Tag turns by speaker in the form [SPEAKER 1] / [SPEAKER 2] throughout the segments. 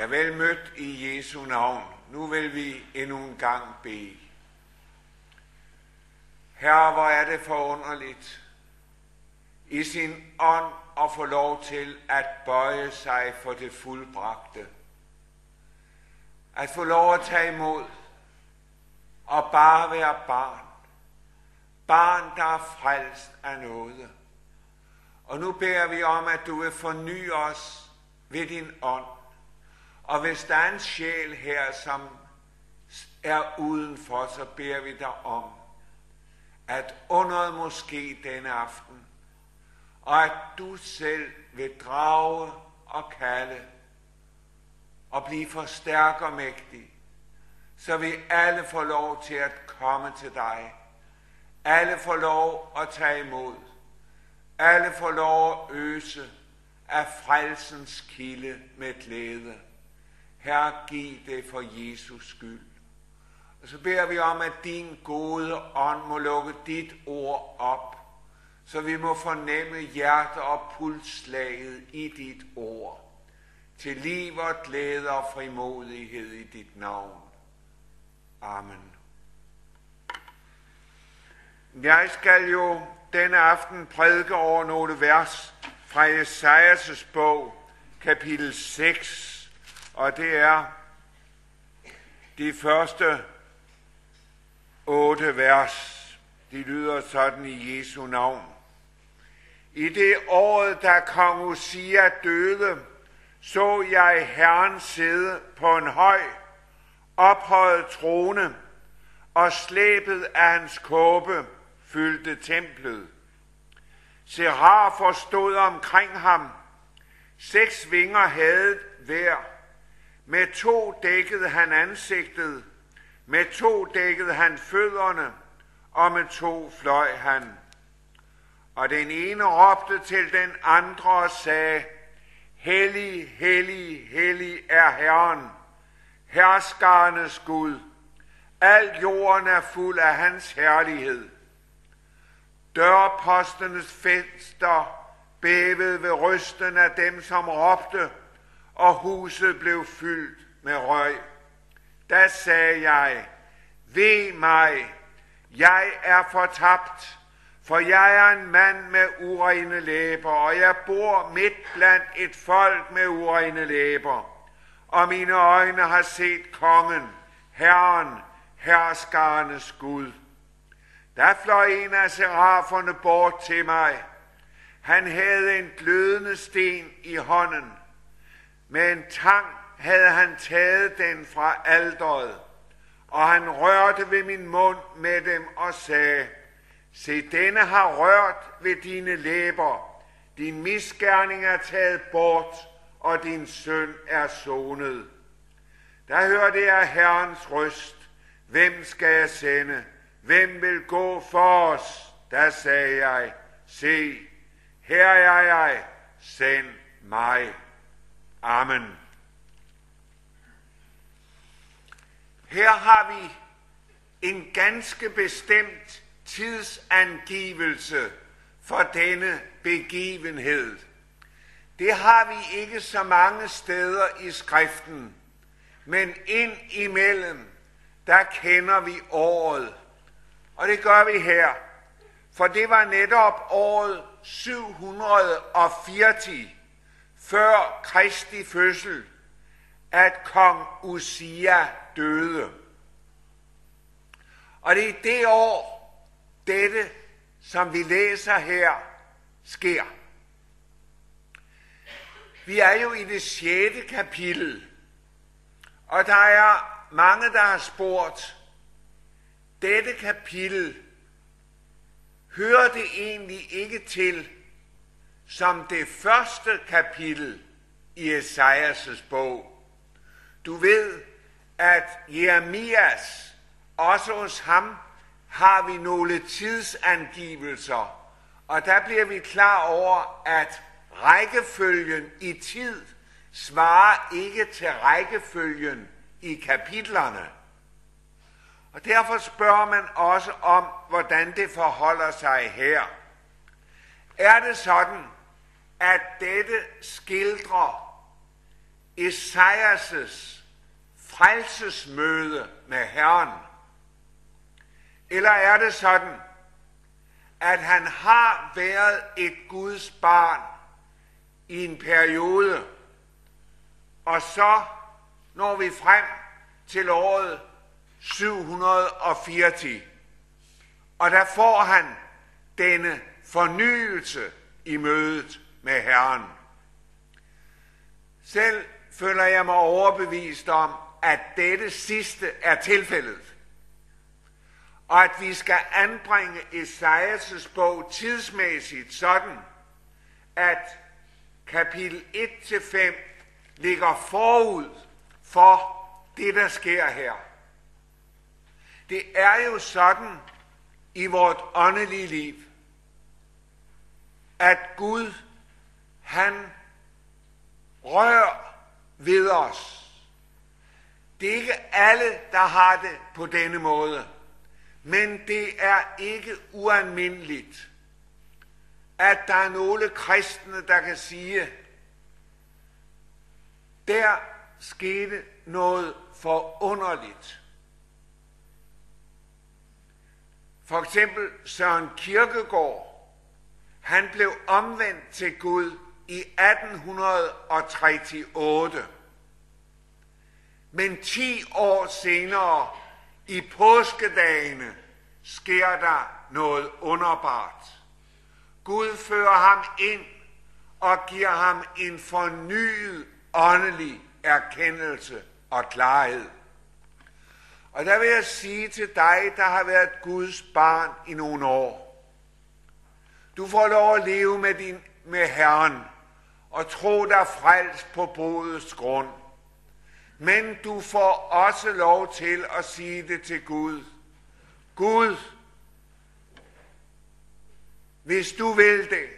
[SPEAKER 1] Ja, vel mødt i Jesu navn. Nu vil vi endnu en gang bede. Herre, hvor er det forunderligt i sin ånd at få lov til at bøje sig for det fuldbragte. At få lov at tage imod og bare være barn. Barn, der er frelst af nåde. Og nu beder vi om, at du vil forny os ved din ånd. Og hvis der er en sjæl her, som er udenfor, så beder vi dig om, at underet måske denne aften, og at du selv vil drage og kalde og blive forstærket mægtig, så vi alle får lov til at komme til dig. Alle får lov at tage imod. Alle får lov at øse af frelsens kilde med glæde. Herre, giv det for Jesus skyld. Og så beder vi om, at din gode ånd må lukke dit ord op, så vi må fornemme hjerte og pulsslaget i dit ord, til liv og glæde og frimodighed i dit navn. Amen. Jeg skal jo denne aften prædike over nogle vers fra Esajas' bog, kapitel 6, og det er de første 8 vers. De lyder sådan i Jesu navn. I det året, da kong Usia døde, så jeg Herren sidde på en høj, ophøjet trone, og slæbet af hans kåbe fyldte templet. Serafer stod omkring ham, 6 vinger havde hver. Med 2 dækkede han ansigtet, med 2 dækkede han fødderne, og med 2 fløj han. Og den ene råbte til den andre og sagde, Hellig, hellig, hellig er Herren, herskernes Gud. Al jorden er fuld af hans herlighed. Dørpostenes fester bævede ved rysten af dem, som råbte, og huset blev fyldt med røg. Da sagde jeg, ved mig, jeg er fortabt, for jeg er en mand med urene læber, og jeg bor midt blandt et folk med urene læber. Og mine øjne har set kongen, Herren, herskernes Gud. Der fløj en af seraferne bort til mig. Han havde en glødende sten i hånden. Med en tang havde han taget den fra alteret, og han rørte ved min mund med dem og sagde, se, denne har rørt ved dine læber. Din misgerning er taget bort, og din synd er sonet. Der hørte jeg Herrens røst. Hvem skal jeg sende? Hvem vil gå for os? Der sagde jeg, se, her er jeg, send mig. Amen. Her har vi en ganske bestemt tidsangivelse for denne begivenhed. Det har vi ikke så mange steder i skriften, men ind imellem, der kender vi året. Og det gør vi her, for det var netop året 780 før Kristi fødsel, at kong Usia døde. Og det er det år, dette, som vi læser her, sker. Vi er jo i det 6. kapitel, og der er mange, der har spurgt, dette kapitel, hører det egentlig ikke til som det første kapitel i Esajas' bog? Du ved, at Jeremias, også hos ham, har vi nogle tidsangivelser, og der bliver vi klar over, at rækkefølgen i tid svarer ikke til rækkefølgen i kapitlerne. Og derfor spørger man også om, hvordan det forholder sig her. Er det sådan, at dette skildrer Esajas frelsesmøde med Herren? Eller er det sådan, at han har været et Guds barn i en periode, og så når vi frem til året 780, og der får han denne fornyelse i mødet med Herren. Selv føler jeg mig overbevist om, at dette sidste er tilfældet, og at vi skal anbringe Esajas bog tidsmæssigt sådan, at kapitel 1-5 ligger forud for det, der sker her. Det er jo sådan i vort åndelige liv, at Gud, han rører ved os. Det er ikke alle, der har det på denne måde, men det er ikke ualmindeligt, at der er nogle kristne, der kan sige, der skete noget forunderligt. For eksempel Søren Kierkegaard, han blev omvendt til Gud i 1838. Men 10 år senere, i påskedagene, sker der noget underbart. Gud fører ham ind og giver ham en fornyet åndelig erkendelse og klarhed. Og der vil jeg sige til dig, der har været Guds barn i nogle år. Du får lov at leve med Herren og tro dig frelst på bodets grund. Men du får også lov til at sige det til Gud. Gud, hvis du vil det,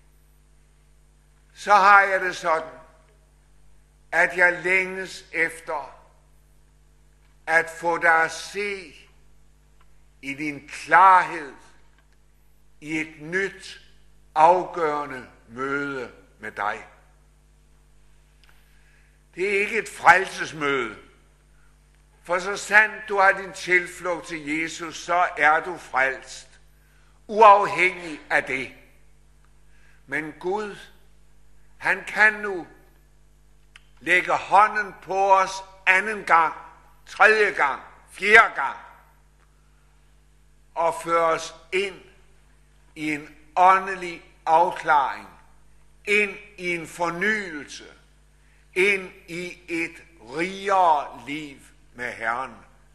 [SPEAKER 1] så har jeg det sådan, at jeg længes efter at få dig at se i din klarhed i et nyt, afgørende møde med dig. Det er ikke et frelsesmøde, for så sandt du har din tilflugt til Jesus, så er du frelst, uafhængig af det. Men Gud, han kan nu lægge hånden på os anden gang, tredje gang, fjerde gang, og føre os ind i en åndelig afklaring, ind i en fornyelse, ind i et rigere liv med Herren.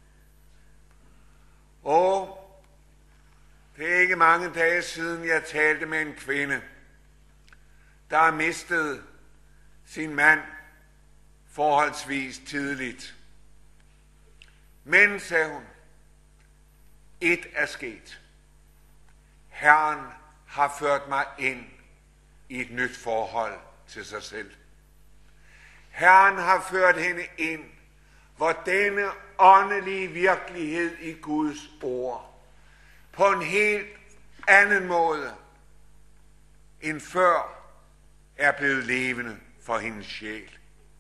[SPEAKER 1] Og det er ikke mange dage siden, jeg talte med en kvinde, der har mistet sin mand forholdsvis tidligt. Men, sagde hun, et er sket. Herren har ført mig ind i et nyt forhold til sig selv. Herren har ført hende ind, hvor denne åndelige virkelighed i Guds ord på en helt anden måde end før er blevet levende for hendes sjæl.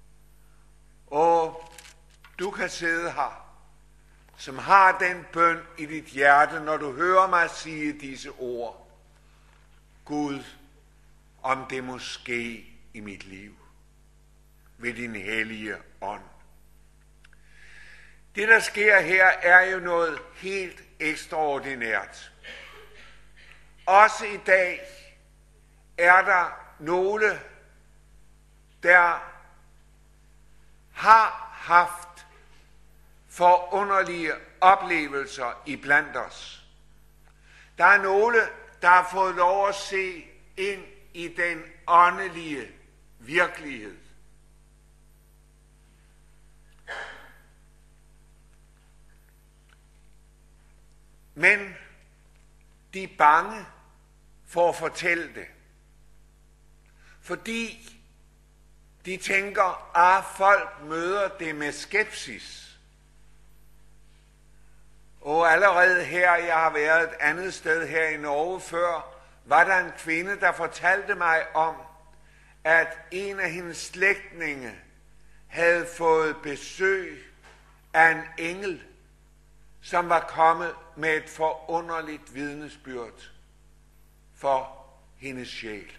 [SPEAKER 1] Og du kan sidde her, som har den bøn i dit hjerte, når du hører mig sige disse ord. Gud, om det må ske i mit liv ved din hellige ånd. Det, der sker her, er jo noget helt ekstraordinært. Også i dag er der nogle, der har haft forunderlige oplevelser iblandt os. Der er nogle, der har fået lov at se ind i den åndelige virkelighed. Men de er bange for at fortælle det. Fordi de tænker, at folk møder det med skepsis. Og allerede her, jeg har været et andet sted her i Norge før, var der en kvinde, der fortalte mig om, at en af hendes slægtninge havde fået besøg af en engel, som var kommet med et forunderligt vidnesbyrd for hendes sjæl.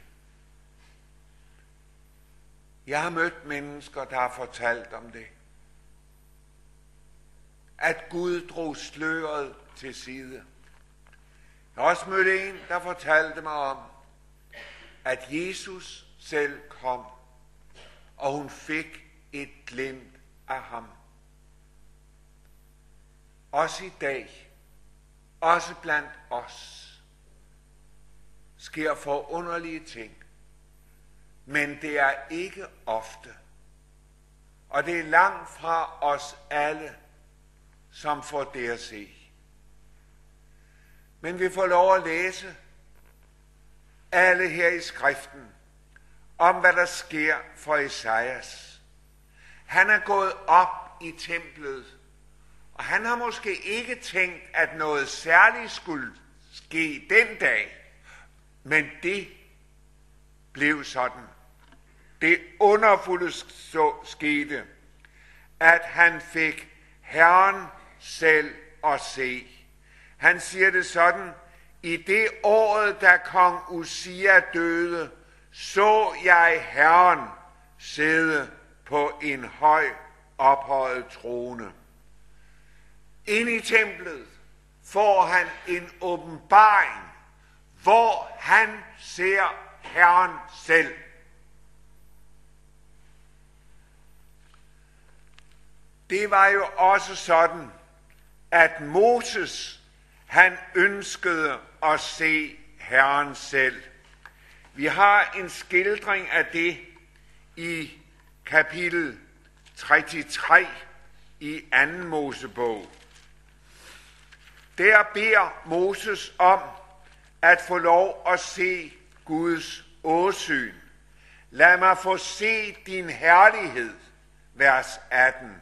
[SPEAKER 1] Jeg har mødt mennesker, der har fortalt om det. At Gud drog sløret til side. Jeg har også mødt en, der fortalte mig om, at Jesus selv kom, og hun fik et glimt af ham. Også i dag, også blandt os, sker forunderlige ting. Men det er ikke ofte. Og det er langt fra os alle, som får det at se. Men vi får lov at læse alle her i skriften om, hvad der sker for Esajas. Han er gået op i templet, og han har måske ikke tænkt, at noget særligt skulle ske den dag, men det blev sådan. Det underfulde skete, at han fik Herren selv at se. Han siger det sådan: i det året, da kong Usia døde, så jeg Herren sidde på en høj ophøjet trone. Ind i templet får han en åbenbaring, hvor han ser Herren selv. Det var jo også sådan, at Moses, han ønskede at se Herren selv. Vi har en skildring af det i kapitel 33 i 2. Mosebog. Der beder Moses om at få lov at se Guds åsyn. Lad mig få se din herlighed, vers 18.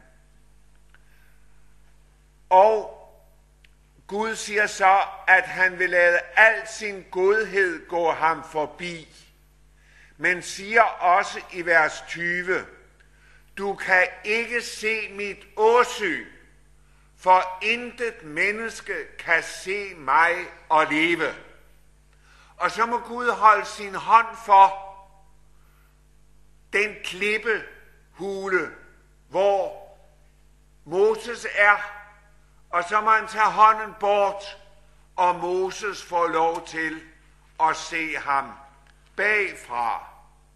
[SPEAKER 1] Og Gud siger så, at han vil lade al sin godhed gå ham forbi. Men siger også i vers 20, du kan ikke se mit åsyn, for intet menneske kan se mig og leve. Og så må Gud holde sin hånd for den klippehule, hvor Moses er, og så må han tage hånden bort, og Moses får lov til at se ham bagfra.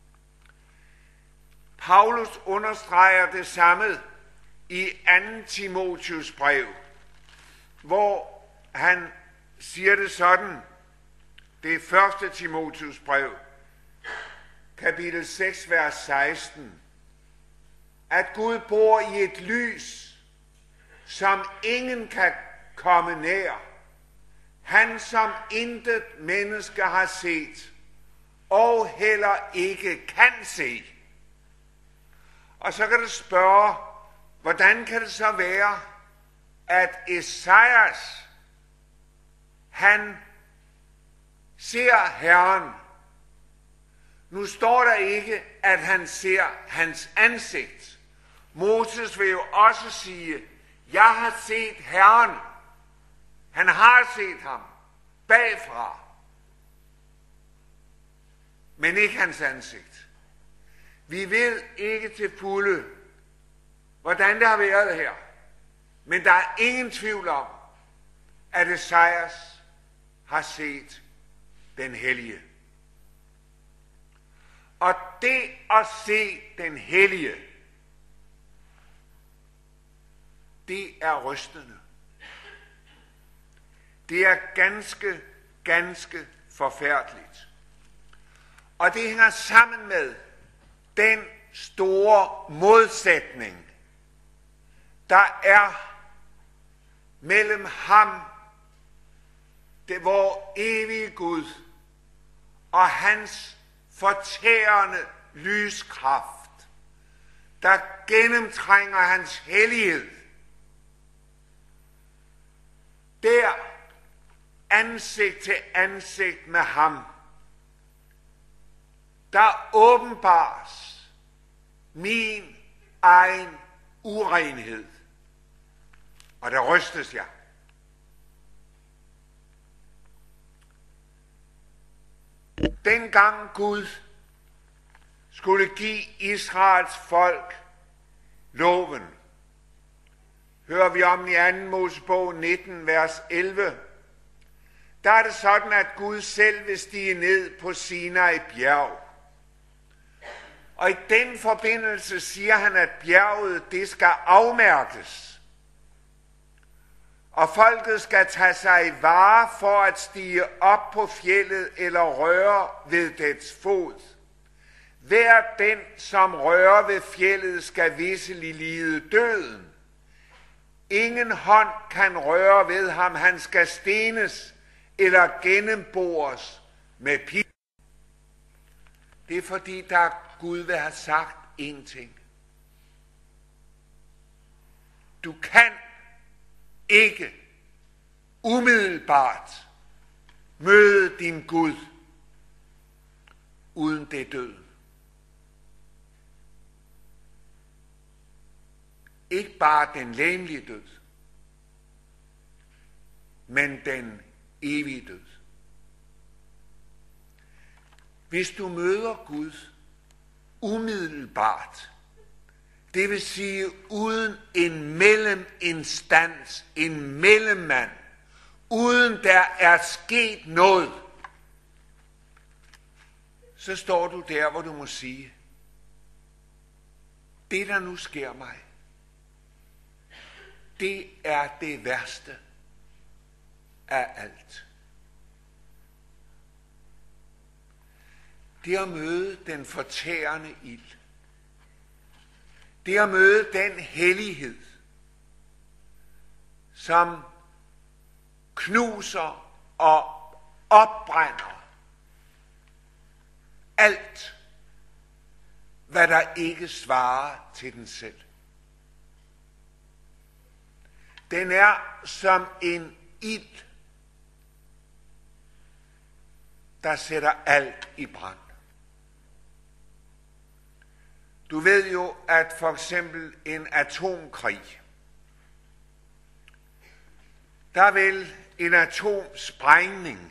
[SPEAKER 1] Paulus understreger det samme i 2. Timotheus brev, hvor han siger det sådan, det er 1. Timotheus brev, kapitel 6, vers 16, at Gud bor i et lys, som ingen kan komme nær. Han, som intet menneske har set, og heller ikke kan se. Og så kan du spørge, hvordan kan det så være, at Esajas, han ser Herren. Nu står der ikke, at han ser hans ansigt. Moses vil jo også sige, jeg har set Herren. Han har set ham bagfra, men ikke hans ansigt. Vi ved ikke til fulde, hvordan det har været her, men der er ingen tvivl om, at Esajas har set den hellige. Og det at se den hellige, det er rystende. Det er ganske, ganske forfærdeligt. Og det hænger sammen med den store modsætning, der er mellem ham, det vor evige Gud, og hans fortærende lyskraft, der gennemtrænger hans hellighed. Der, ansigt til ansigt med ham, der åbenbares min egen urenhed. Og der rystes jeg. Dengang Gud skulle give Israels folk loven, hører vi om i 2. Mosebog 19, vers 11. Der er det sådan, at Gud selv vil stige ned på Sinai bjerg. Og i den forbindelse siger han, at bjerget det skal afmærkes. Og folket skal tage sig i vare for at stige op på fjeldet eller røre ved dets fod. Hver den, som rører ved fjeldet, skal visselig lide døden. Ingen hånd kan røre ved ham, han skal stenes eller gennembores med pil. Det er fordi, der Gud vil have sagt én ting. Du kan ikke umiddelbart møde din Gud, uden det døden. Ikke bare den legemlige død, men den evige død. Hvis du møder Gud umiddelbart, det vil sige uden en melleminstans, en mellemmand, uden der er sket noget, så står du der, hvor du må sige, det der nu sker mig, det er det værste af alt. Det at møde den fortærende ild. Det at møde den hellighed, som knuser og opbrænder alt, hvad der ikke svarer til den selv. Den er som en ild, der sætter alt i brand. Du ved jo, at for eksempel en atomkrig, der vil en atomsprængning,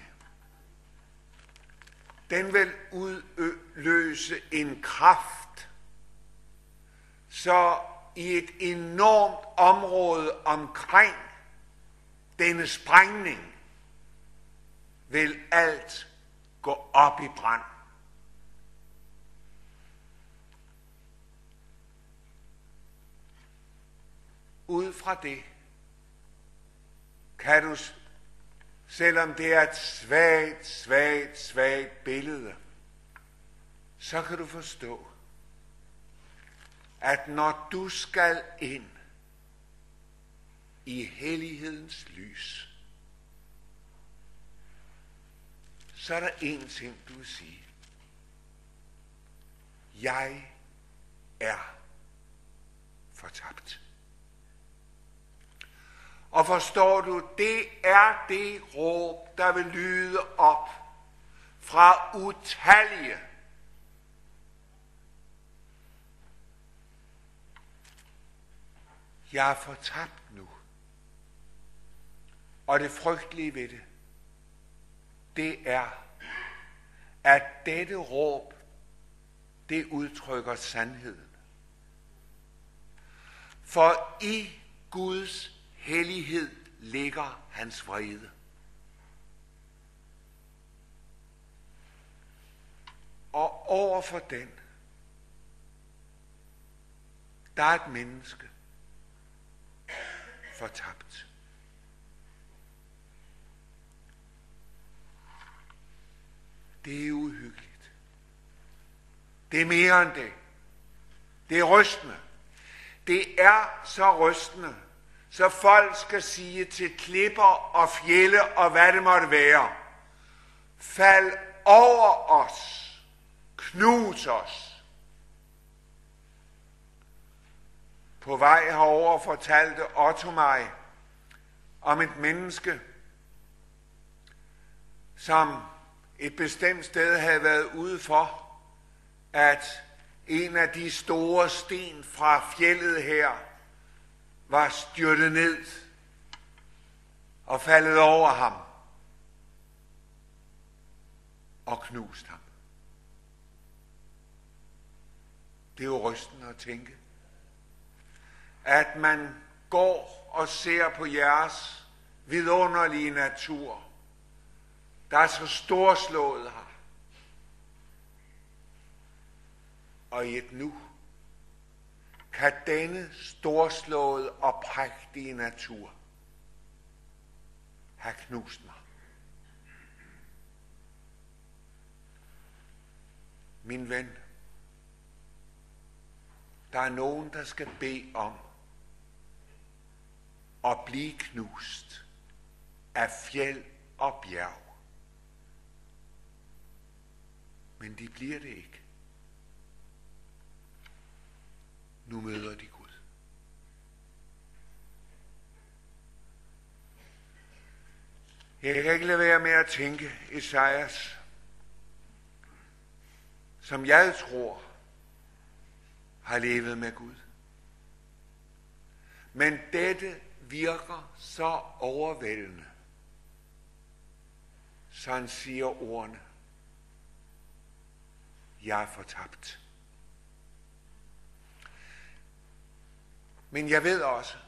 [SPEAKER 1] den vil udløse en kraft, så i et enormt område omkring denne sprængning vil alt gå op i brand. Ud fra det kan du, selvom det er et svagt billede, så kan du forstå, at når du skal ind i hellighedens lys, så er der én ting, du vil sige. Jeg er fortabt. Og forstår du, det er det råb, der vil lyde op fra utallige. Jeg er fortabt nu. Og det frygtelige ved det, det er, at dette råb, det udtrykker sandheden. For i Guds hellighed ligger hans vrede. Og overfor den, der er et menneske fortabt. Det er uhyggeligt. Det er mere end det. Det er rystende. Det er så rystende, så folk skal sige til klipper og fjelde og hvad det måtte være, fald over os, knus os. På vej herover fortalte Otto mig om et menneske, som et bestemt sted havde været ude for at en af de store sten fra fjeldet her var styrtet ned og faldet over ham og knust ham. Det er jo rystende at tænke, at man går og ser på jeres vidunderlige natur, der er så storslået her. Og i et nu kan denne storslåede og prægtige natur have knust mig. Min ven, der er nogen, der skal bede om at blive knust af fjeld og bjerg. Men de bliver det ikke. Nu møder de Gud. Jeg kan ikke lade være med at tænke Esajas, som jeg tror har levet med Gud. Men dette virker så overvældende, så han siger ordene: jeg er fortabt. Men jeg ved også,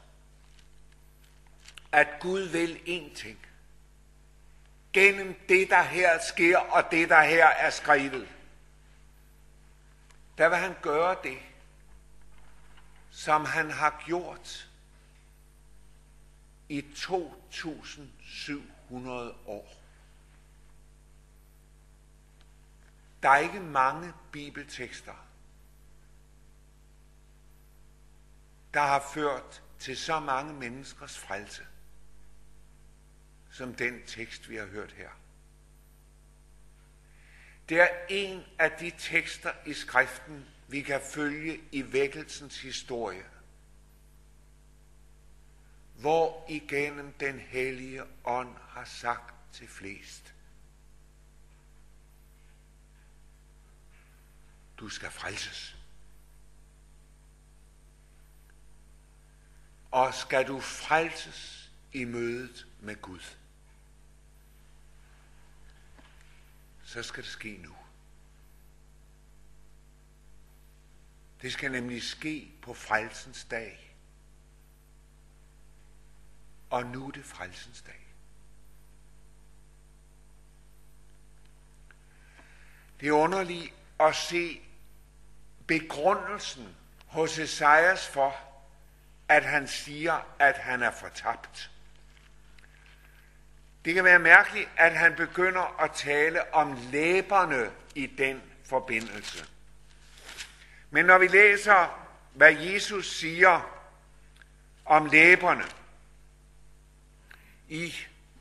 [SPEAKER 1] at Gud vil én ting. Gennem det, der her sker, og det, der her er skrevet, der vil han gøre det, som han har gjort i 2700 år. Der er ikke mange bibeltekster, der har ført til så mange menneskers frelse, som den tekst, vi har hørt her. Det er en af de tekster i skriften, vi kan følge i vækkelsens historie, hvor igennem den hellige ånd har sagt til flest: du skal frelses. Og skal du frelses i mødet med Gud, så skal det ske nu. Det skal nemlig ske på frelsens dag. Og nu er det frelsens dag. Det er underligt at se begrundelsen hos Esajas for, at han siger, at han er fortabt. Det kan være mærkeligt, at han begynder at tale om læberne i den forbindelse. Men når vi læser, hvad Jesus siger om læberne i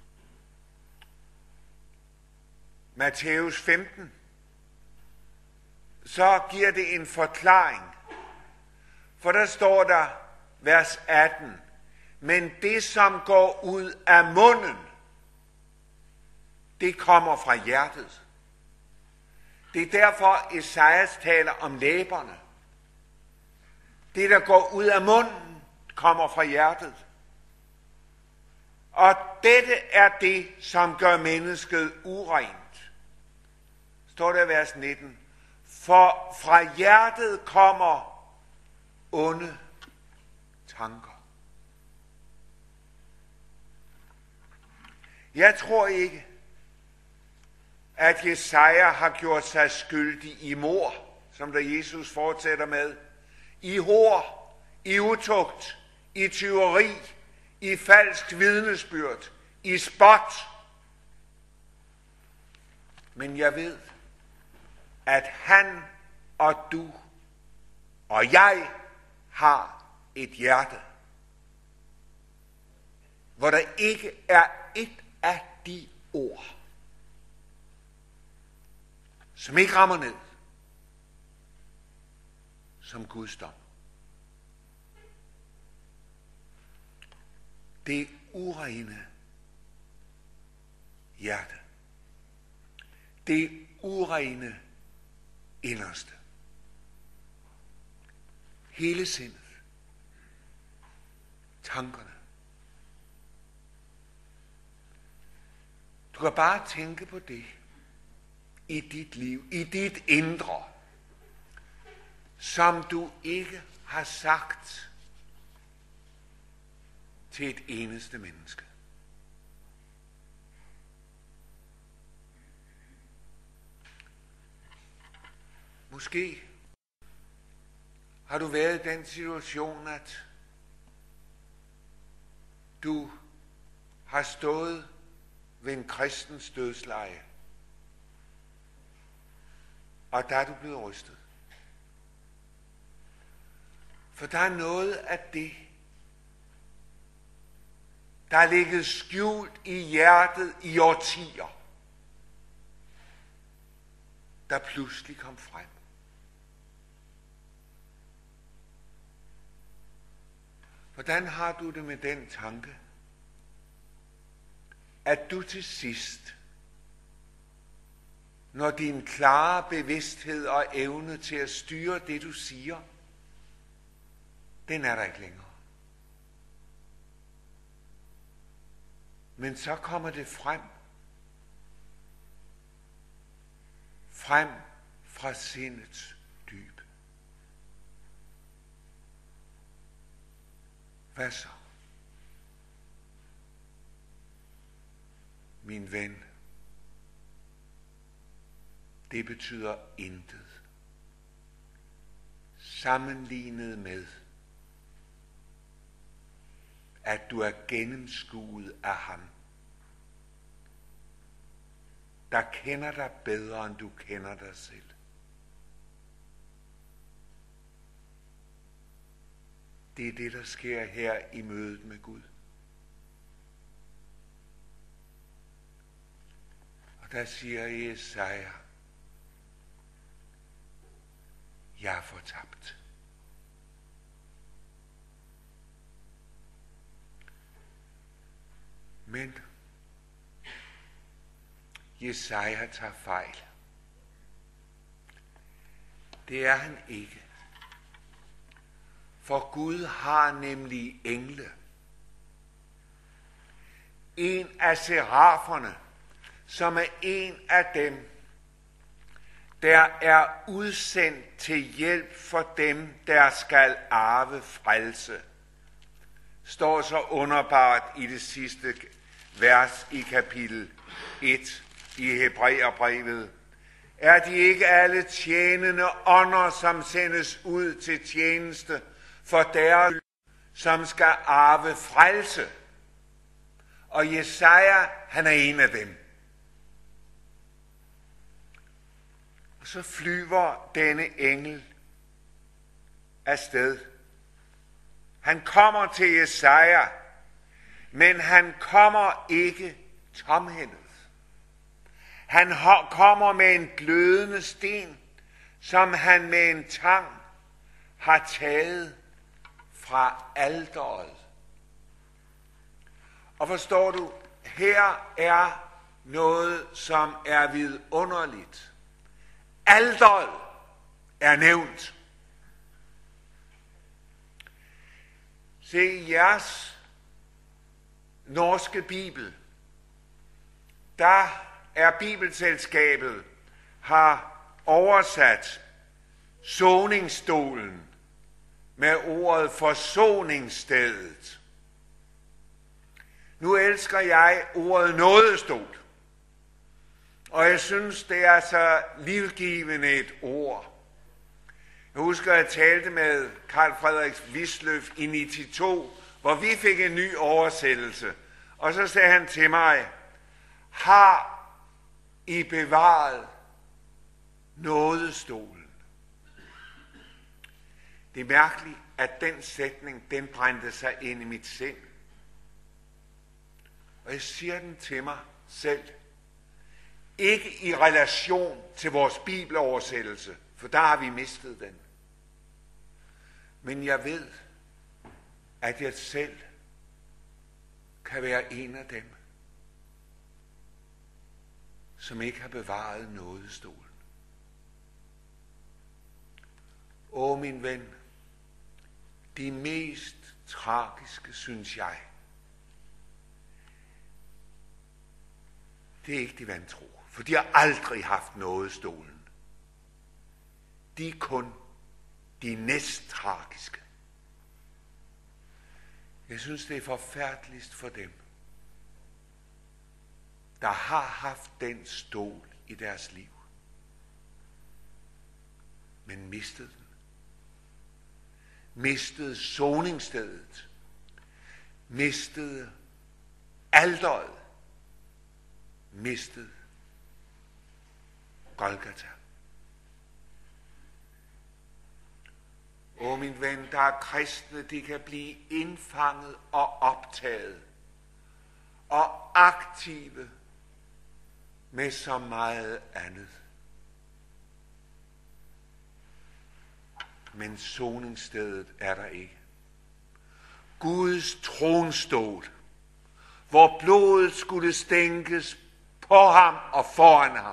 [SPEAKER 1] Matthæus 15, så giver det en forklaring. For der står der, vers 18, men det, som går ud af munden, det kommer fra hjertet. Det er derfor, Esajas taler om læberne. Det, der går ud af munden, kommer fra hjertet. Og dette er det, som gør mennesket urent. Står der i vers 19. For fra hjertet kommer onde tanker. Jeg tror ikke, at Jesaja har gjort sig skyldig i mord, som der Jesus fortsætter med, i hor, i utugt, i tyveri, i falsk vidnesbyrd, i spot. Men jeg ved, at han og du og jeg har et hjerte, hvor der ikke er et af de ord, som ikke rammer ned som Guds dom. Det urene hjerte. Det urene inderste. hele sindet, tankerne. Du kan bare tænke på det i dit liv, i dit indre, som du ikke har sagt til et eneste menneske. Måske har du været i den situation, at du har stået ved en kristens dødsleje, og der er du blevet rystet. For der er noget af det, der er ligget skjult i hjertet i årtier, der pludselig kom frem. Hvordan har du det med den tanke, at du til sidst, når din klare bevidsthed og evne til at styre det, du siger, den er der ikke længere. Men så kommer det frem fra sindets dyb. Hvad så? Min ven, det betyder intet sammenlignet med, at du er gennemskuet af ham, der kender dig bedre, end du kender dig selv. Det er det, der sker her i mødet med Gud. Og der siger Jesaja, jeg er fortabt. Men Jesaja tager fejl. Det er han ikke. For Gud har nemlig engle. En af seraferne, som er en af dem, der er udsendt til hjælp for dem, der skal arve frelse, står så underbart i det sidste vers i kapitel 1 i Hebræerbrevet. Er de ikke alle tjenende ånder, som sendes ud til tjeneste for deres, som skal arve frelse? Og Jesaja, han er en af dem. Og så flyver denne engel afsted. Han kommer til Jesaja, men han kommer ikke tomhændet. Han kommer med en glødende sten, som han med en tang har taget fra alteret. Og forstår du, her er noget, som er vidunderligt. Alteret er nævnt. Se, i jeres norske bibel, der er Bibelselskabet har oversat soningsstolen med ordet forsoningsstedet. Nu elsker jeg ordet nådestol, og jeg synes, det er så livgivende et ord. Jeg husker, at jeg talte med Karl Frederik Wisløff i 92, hvor vi fik en ny oversættelse. Og så sagde han til mig, har I bevaret nådestolen? Det er mærkeligt, at den sætning, den brændte sig ind i mit sind. Og jeg siger den til mig selv. Ikke i relation til vores bibeloversættelse, for der har vi mistet den. Men jeg ved, at jeg selv kan være en af dem, som ikke har bevaret nådestolen. Åh, min ven, De mest tragiske, synes jeg, det er ikke de vantro, for de har aldrig haft noget stolen. De er kun de næst tragiske. Jeg synes, det er forfærdeligst for dem, der har haft den stol i deres liv, men mistede den. Mistede soningsstedet. Mistede alteret. Mistede Golgata. Åh, min ven, der er kristne, de kan blive indfanget og optaget og aktive med så meget andet. Men soningsstedet er der ikke. Guds tronstol, hvor blodet skulle stænkes på ham og foran ham.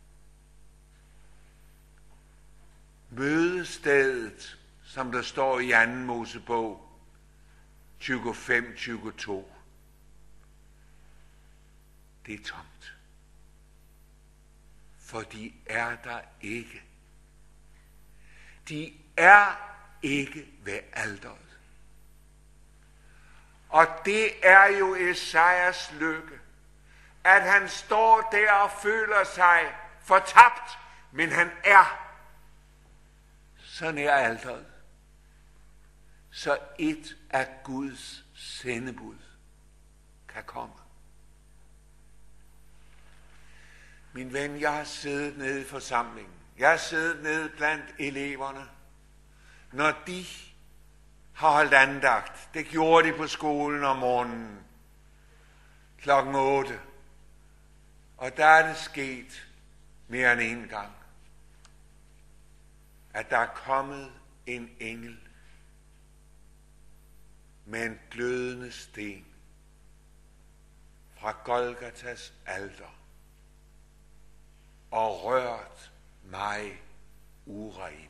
[SPEAKER 1] Mødestedet, som der står i 2. Mosebog 25-22, det er tomt. For de er der ikke. De er ikke ved alteret. Og det er jo Esajas lykke, at han står der og føler sig fortabt, men han er så nær alteret, så et af Guds sendebud kan komme. Min ven, jeg har siddet nede i forsamlingen. Jeg har siddet nede blandt eleverne, når de har holdt andagt. Det gjorde de på skolen om morgenen klokken 8. Og der er det sket mere end en gang, at der er kommet en engel med en glødende sten fra Golgatas alter og rørt mig urene.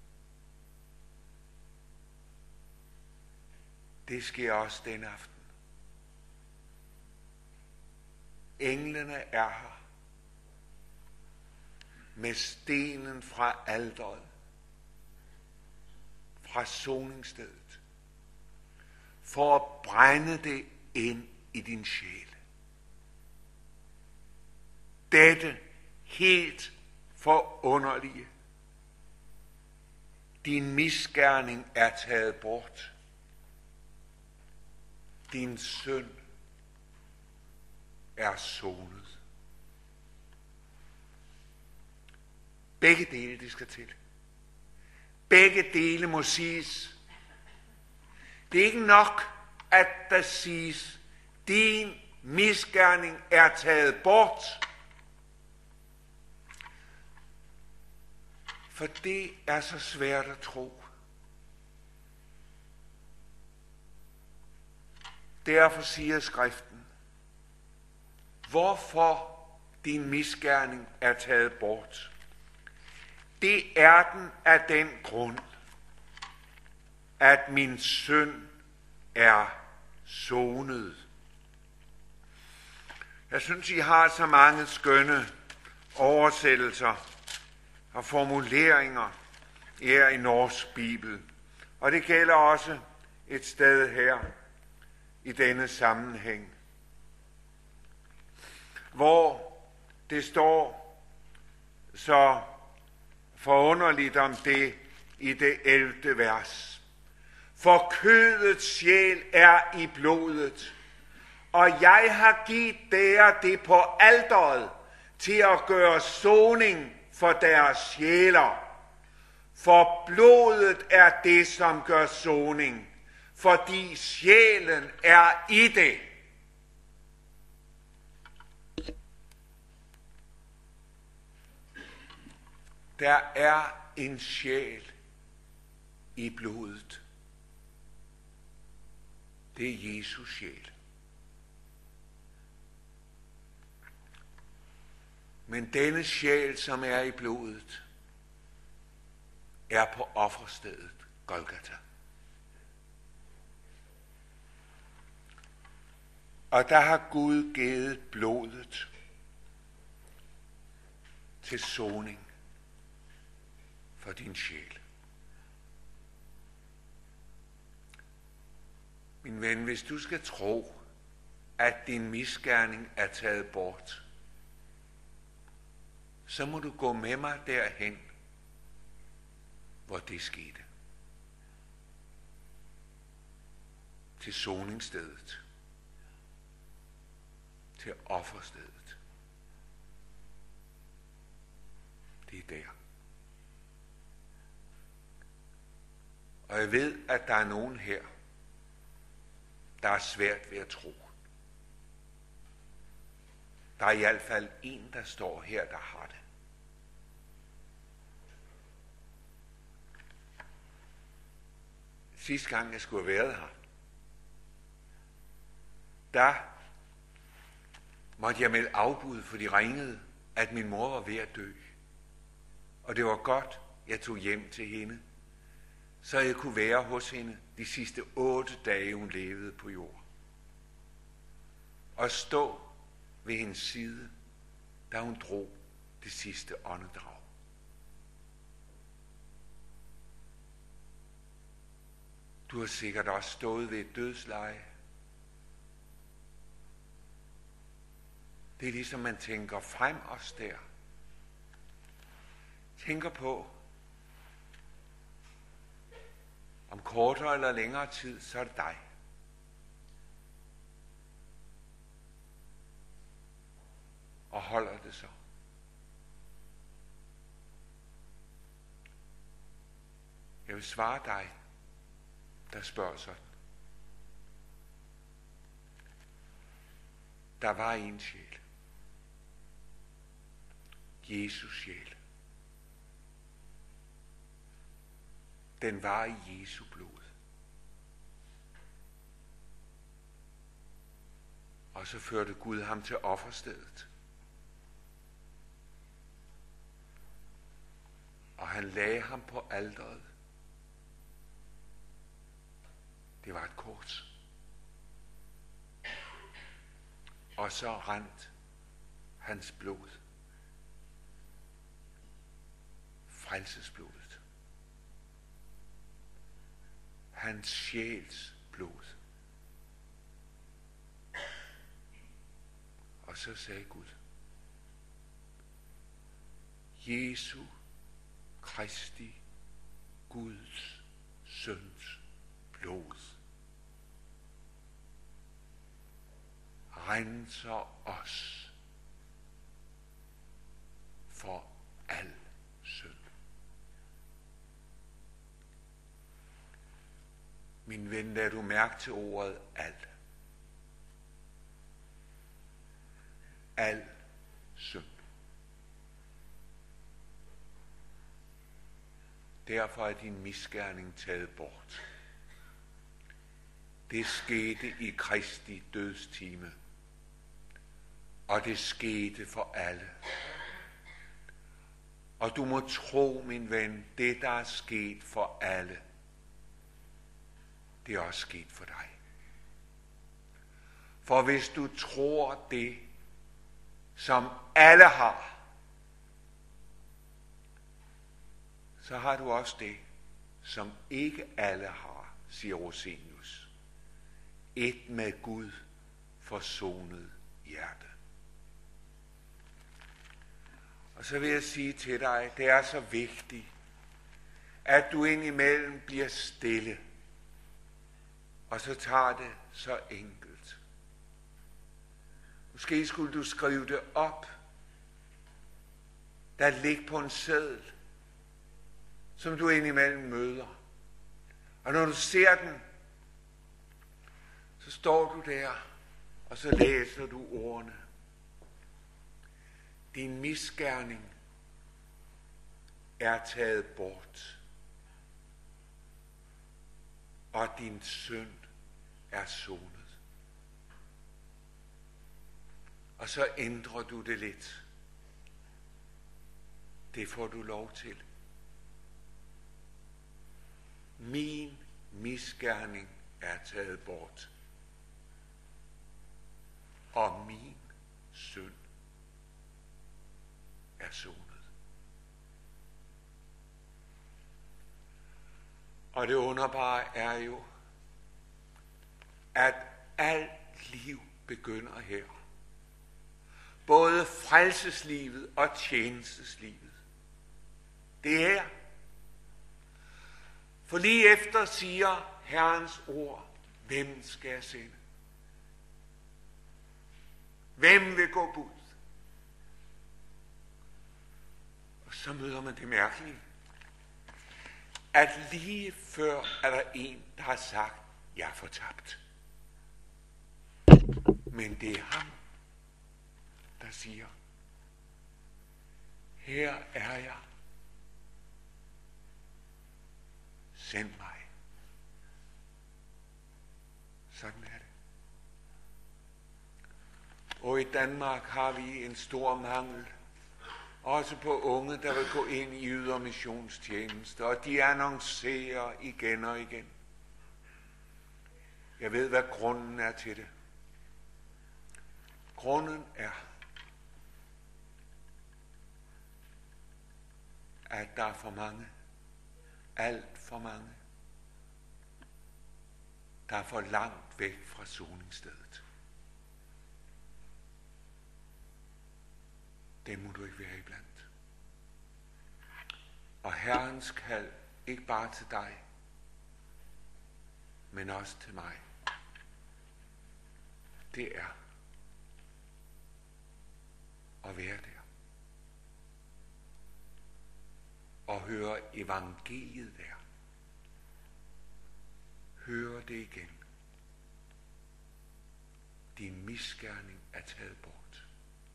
[SPEAKER 1] Det sker også den aften. Englene er her med stenen fra alteret, fra soningsstedet, for at brænde det ind i din sjæl. Dette helt forunderlige. Din misgerning er taget bort. Din synd er sonet. Begge dele, det skal til. Begge dele må siges. Det er ikke nok, at der siges, din misgerning er taget bort. For det er så svært at tro. Derfor siger skriften, hvorfor din misgerning er taget bort. Det er den af den grund, at min synd er sonet. Jeg synes, I har så mange skønne oversættelser og formuleringer her i Norsk Bibel. Og det gælder også et sted her i denne sammenhæng, hvor det står så forunderligt om det i det 11. vers. For kødets sjæl er i blodet, og jeg har givet der det på alteret til at gøre soning for deres sjæler. For blodet er det, som gør soning, fordi sjælen er i det. Der er en sjæl i blodet. Det er Jesus sjæl. Men denne sjæl, som er i blodet, er på offerstedet Golgata. Og der har Gud givet blodet til soning for din sjæl. Min ven, hvis du skal tro, at din misgerning er taget bort, så må du gå med mig derhen, hvor det skete. Til soningsstedet. Til offerstedet. Det er der. Og jeg ved, at der er nogen her, der er svært ved at tro. Der er i hvert fald en, der står her, der har det. Sidste gang jeg skulle have været her, der måtte jeg melde afbud, for de ringede, at min mor var ved at dø. Og det var godt, jeg tog hjem til hende, så jeg kunne være hos hende de sidste 8 dage, hun levede på jord. Og stå ved hendes side, da hun drog det sidste åndedrag. Du har sikkert også stået ved et dødsleje. Det er ligesom man tænker frem os der. Tænker på, om kortere eller længere tid, så er det dig. Og holder det så. Jeg vil svare dig, der spørger sådan. Der var en sjæl. Jesus sjæl. Den var i Jesu blod. Og så førte Gud ham til offerstedet. Og han lagde ham på alteret. Det var et kors. Og så randt hans blod. Frelsesblodet. Hans sjæls blod. Og så sagde Gud, Jesu Kristi, Guds søns blod renser os for al synd. Min ven, lad du mærke til ordet al. Al synd. Derfor er din misgerning taget bort. Det skete i Kristi dødstime. Og det skete for alle. Og du må tro, min ven, det der er sket for alle, det er også sket for dig. For hvis du tror det, som alle har, så har du også det, som ikke alle har, siger Rosenius. Et med Gud forsonet hjerte. Og så vil jeg sige til dig, det er så vigtigt, at du indimellem bliver stille, og så tager det så enkelt. Måske skulle du skrive det op, der ligger på en seddel, som du indimellem møder. Og når du ser den, så står du der, og så læser du ordene. Din misgerning er taget bort, og din synd er sonet. Og så ændrer du det lidt. Det får du lov til. Min misgerning er taget bort. og min synd er sonet. Og det underbare er jo, at alt liv begynder her. Både frelseslivet og tjenesteslivet. Det er her. For lige efter siger Herrens ord, hvem skal jeg sende? Hvem vil gå bud? Og så møder man det mærkelige, at lige før er der en, der har sagt, jeg er fortabt. Men det er ham, der siger, her er jeg. Send mig. Sådan er det. Og i Danmark har vi en stor mangel, også på unge, der vil gå ind i ydermissionstjeneste, og de annoncerer igen og igen. Jeg ved, hvad grunden er til det. Grunden er, at der er for mange, alt for mange, der er for langt væk fra soningsstedet. Det må du ikke være iblandt. Og Herrens kald, ikke bare til dig, men også til mig, det er at være der og høre evangeliet der. Høre det igen. Din misgerning er taget bort.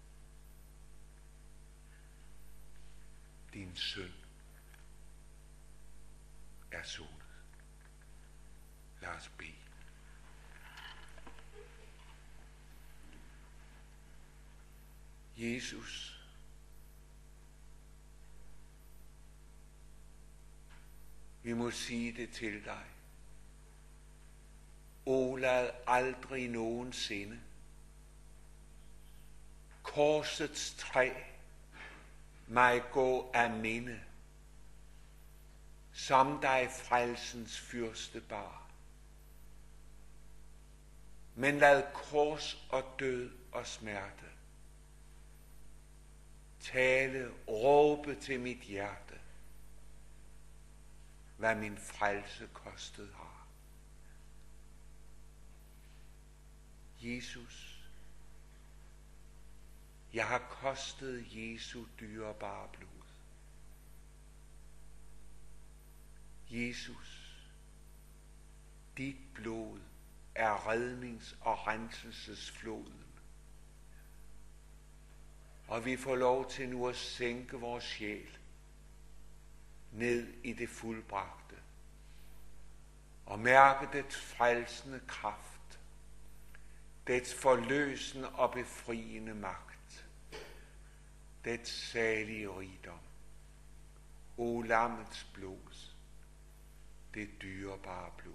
[SPEAKER 1] Din synd er sonet. Lad os bede. Jesus, vi må sige det til dig. O lad aldrig nogensinde korsets træ mig gå af minde, som dig frelsens fyrste bar. Men lad kors og død og smerte tale, råbe til mit hjerte, hvad min frelse kostet har. Jesus, jeg har kostet Jesu dyrebare blod. Jesus, dit blod er rednings- og renselsesfloden. Og vi får lov til nu at sænke vores sjæl ned i det fuldbragte og mærke dets frelsende kraft, dets forløsende og befriende magt, dets salige rigdom. O lammets blod, det dyrebare blod.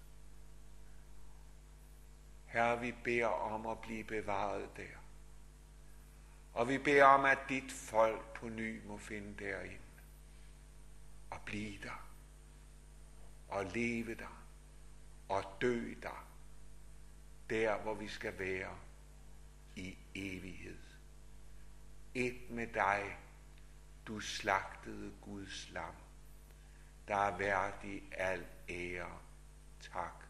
[SPEAKER 1] Herre, vi beder om at blive bevaret der. Og vi beder om, at dit folk på ny må finde derind. Og blive der. Og leve der. Og dø der. Der, hvor vi skal være i evighed. Et med dig, du slagtede Guds lam, der er værdig al ære, tak